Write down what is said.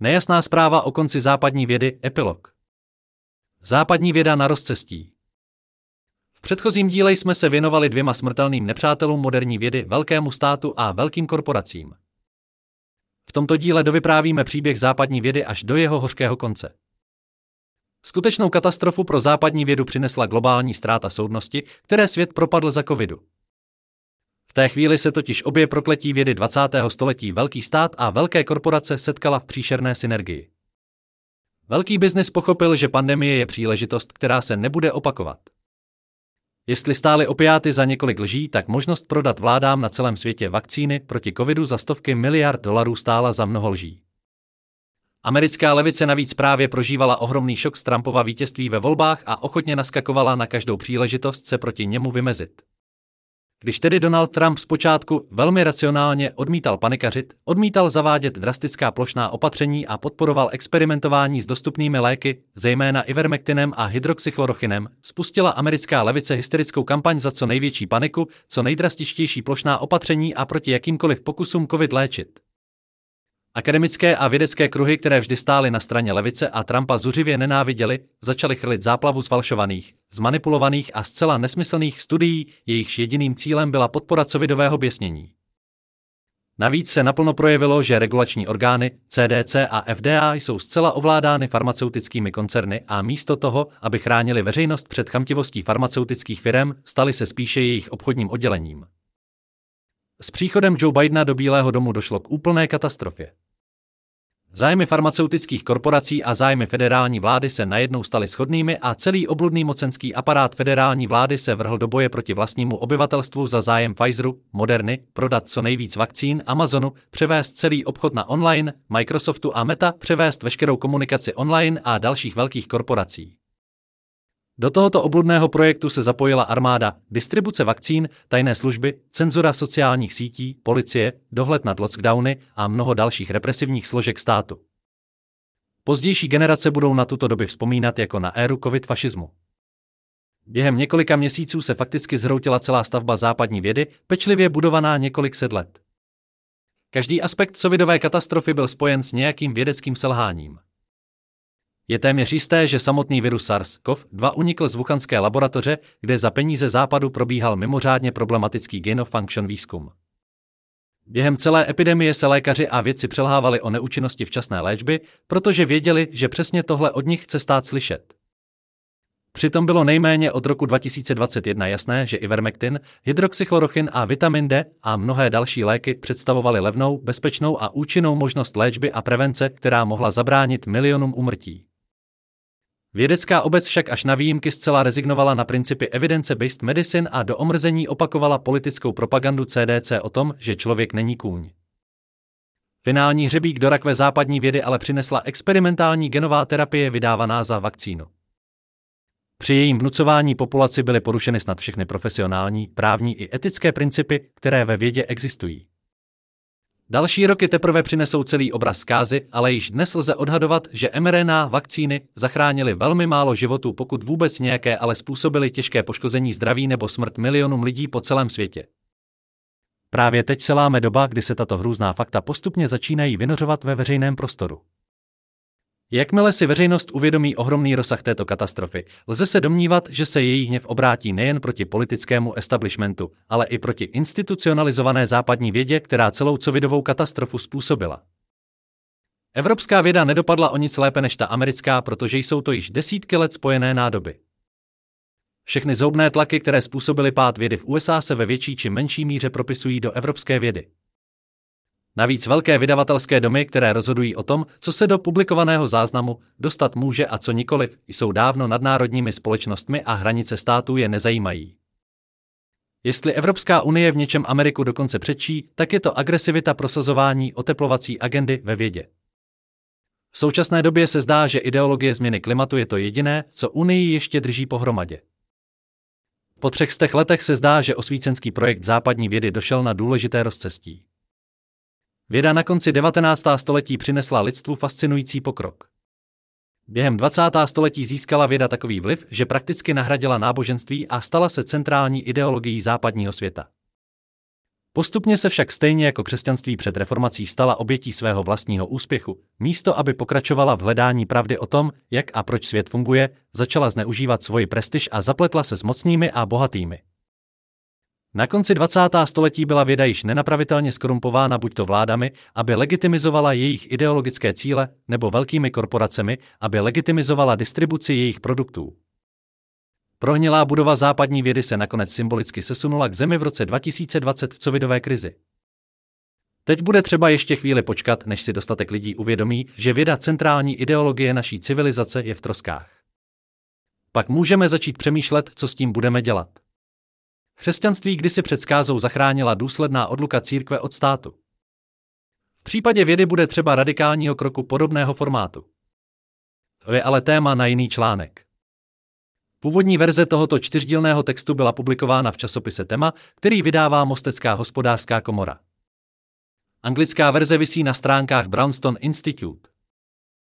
Nejasná zpráva o konci západní vědy, epilog. Západní věda na rozcestí. V předchozím díle jsme se věnovali 2 smrtelným nepřátelům moderní vědy, velkému státu a velkým korporacím. V tomto díle dovyprávíme příběh západní vědy až do jeho hořkého konce. Skutečnou katastrofu pro západní vědu přinesla globální ztráta soudnosti, které svět propadl za covidu. V té chvíli se totiž obě prokletí vědy 20. století, velký stát a velké korporace, setkala v příšerné synergii. Velký biznis pochopil, že pandemie je příležitost, která se nebude opakovat. Jestli stály opiáty za několik lží, tak možnost prodat vládám na celém světě vakcíny proti covidu za $100 miliard stála za mnoho lží. Americká levice navíc právě prožívala ohromný šok z Trumpova vítězství ve volbách a ochotně naskakovala na každou příležitost se proti němu vymezit. Když tedy Donald Trump zpočátku velmi racionálně odmítal panikařit, odmítal zavádět drastická plošná opatření a podporoval experimentování s dostupnými léky, zejména ivermectinem a hydroxychlorochinem, spustila americká levice hysterickou kampaň za co největší paniku, co nejdrastičtější plošná opatření a proti jakýmkoliv pokusům covid léčit. Akademické a vědecké kruhy, které vždy stály na straně levice a Trumpa zuřivě nenáviděli, začaly chrlit záplavu zfalšovaných, zmanipulovaných a zcela nesmyslných studií, jejichž jediným cílem byla podpora covidového běsnění. Navíc se naplno projevilo, že regulační orgány CDC a FDA jsou zcela ovládány farmaceutickými koncerny a místo toho, aby chránili veřejnost před chamtivostí farmaceutických firem, staly se spíše jejich obchodním oddělením. S příchodem Joe Bidena do Bílého domu došlo k úplné katastrofě. Zájmy farmaceutických korporací a zájmy federální vlády se najednou staly shodnými a celý obludný mocenský aparát federální vlády se vrhl do boje proti vlastnímu obyvatelstvu za zájem Pfizeru, Moderny, prodat co nejvíc vakcín, Amazonu, převést celý obchod na online, Microsoftu a Meta, převést veškerou komunikaci online a dalších velkých korporací. Do tohoto obludného projektu se zapojila armáda, distribuce vakcín, tajné služby, cenzura sociálních sítí, policie, dohled nad lockdowny a mnoho dalších represivních složek státu. Pozdější generace budou na tuto dobu vzpomínat jako na éru covid-fašismu. Během několika měsíců se fakticky zhroutila celá stavba západní vědy, pečlivě budovaná několik set let. Každý aspekt covidové katastrofy byl spojen s nějakým vědeckým selháním. Je téměř jisté, že samotný virus SARS-CoV-2 unikl z wuhanské laboratoře, kde za peníze západu probíhal mimořádně problematický gain-of-function výzkum. Během celé epidemie se lékaři a vědci přelhávali o neúčinnosti včasné léčby, protože věděli, že přesně tohle od nich chce stát slyšet. Přitom bylo nejméně od roku 2021 jasné, že ivermectin, hydroxychlorochin a vitamin D a mnohé další léky představovaly levnou, bezpečnou a účinnou možnost léčby a prevence, která mohla zabránit milionům úmrtí. Vědecká obec však až na výjimky zcela rezignovala na principy evidence-based medicine a do omrzení opakovala politickou propagandu CDC o tom, že člověk není kůň. Finální hřebík do rakve západní vědy ale přinesla experimentální genová terapie vydávaná za vakcínu. Při jejím vnucování populaci byly porušeny snad všechny profesionální, právní i etické principy, které ve vědě existují. Další roky teprve přinesou celý obraz zkázy, ale již dnes lze odhadovat, že mRNA vakcíny zachránily velmi málo životů, pokud vůbec nějaké, ale způsobily těžké poškození zdraví nebo smrt milionům lidí po celém světě. Právě teď se láme doba, kdy se tato hrůzná fakta postupně začínají vynořovat ve veřejném prostoru. Jakmile si veřejnost uvědomí ohromný rozsah této katastrofy, lze se domnívat, že se její hněv obrátí nejen proti politickému establishmentu, ale i proti institucionalizované západní vědě, která celou covidovou katastrofu způsobila. Evropská věda nedopadla o nic lépe než ta americká, protože jsou to již desítky let spojené nádoby. Všechny zhoubné tlaky, které způsobily pád vědy v USA, se ve větší či menší míře propisují do evropské vědy. Navíc velké vydavatelské domy, které rozhodují o tom, co se do publikovaného záznamu dostat může a co nikoliv, jsou dávno nadnárodními společnostmi a hranice států je nezajímají. Jestli Evropská unie v něčem Ameriku dokonce předčí, tak je to agresivita prosazování oteplovací agendy ve vědě. V současné době se zdá, že ideologie změny klimatu je to jediné, co Unii ještě drží pohromadě. Po 300 letech se zdá, že osvícenský projekt západní vědy došel na důležité rozcestí. Věda na konci 19. století přinesla lidstvu fascinující pokrok. Během 20. století získala věda takový vliv, že prakticky nahradila náboženství a stala se centrální ideologií západního světa. Postupně se však stejně jako křesťanství před reformací stala obětí svého vlastního úspěchu. Místo aby pokračovala v hledání pravdy o tom, jak a proč svět funguje, začala zneužívat svoji prestiž a zapletla se s mocnými a bohatými. Na konci 20. století byla věda již nenapravitelně skorumpována buďto vládami, aby legitimizovala jejich ideologické cíle, nebo velkými korporacemi, aby legitimizovala distribuci jejich produktů. Prohnilá budova západní vědy se nakonec symbolicky sesunula k zemi v roce 2020 v covidové krizi. Teď bude třeba ještě chvíli počkat, než si dostatek lidí uvědomí, že věda centrální ideologie naší civilizace je v troskách. Pak můžeme začít přemýšlet, co s tím budeme dělat. Křesťanství kdysi před zkázou zachránila důsledná odluka církve od státu. V případě vědy bude třeba radikálního kroku podobného formátu. To je ale téma na jiný článek. Původní verze tohoto 4dílného textu byla publikována v časopise Tema, který vydává Mostecká hospodářská komora. Anglická verze visí na stránkách Brownstone Institute.